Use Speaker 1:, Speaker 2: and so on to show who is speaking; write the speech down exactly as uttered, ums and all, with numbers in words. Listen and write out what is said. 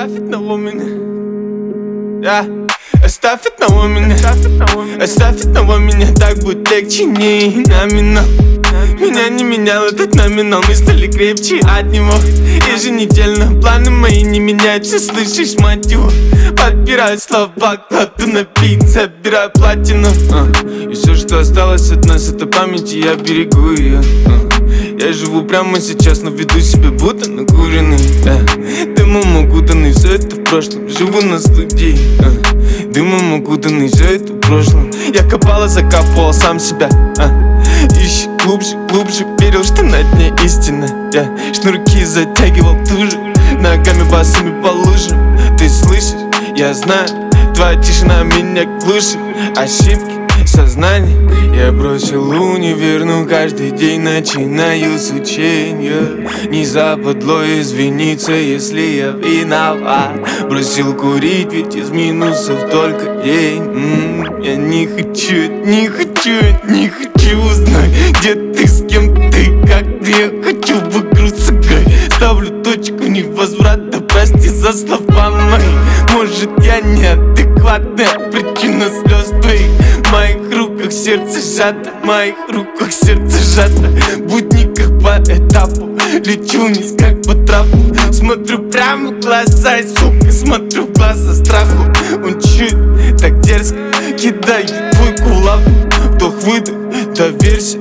Speaker 1: Оставь одного меня, да. Оставь одного меня, оставь одного меня, так будет легче, не номинал. Меня не менял этот номинал, мы стали крепче от него. Еженедельно планы мои не меняются, слышишь, мать его. Подбираю слова, кладу на бит, собираю платину, а. И все, что осталось от нас, это память, и я берегу ее, а. Я живу прямо сейчас, но веду себя будто накуренный, а. Дымом окутанный, все это в прошлом, живу на студии, а. Дымом окутанный, все это в прошлом. Я копал и закапывал сам себя, а. Ищи глубже, глубже, верил, что на дне истина. Я шнурки затягивал туже, ногами босыми по лужам. Ты слышишь, я знаю, твоя тишина меня глушит. Ошибки сознания. Я бросил универ, но каждый день начинаю с учения. Не западло извиниться, если я виноват. Бросил курить, ведь из минусов только день. М-м, Я не хочу, не хочу, не хочу узнать, где ты, с кем ты, как ты. Я хочу в игру сыграть. Ставлю точку невозврата, прости за слова мои. Может, я неадекватная причина слез твоих. В моих руках сердце сжато, в моих руках сердце сжато. Будни как по этапу, лечу вниз как по трапу. Смотрю прямо в глаза и, сука, смотрю в глаза страху. Он чуть так дерзко кидает твой кулак. Вдох-выдох, доверься,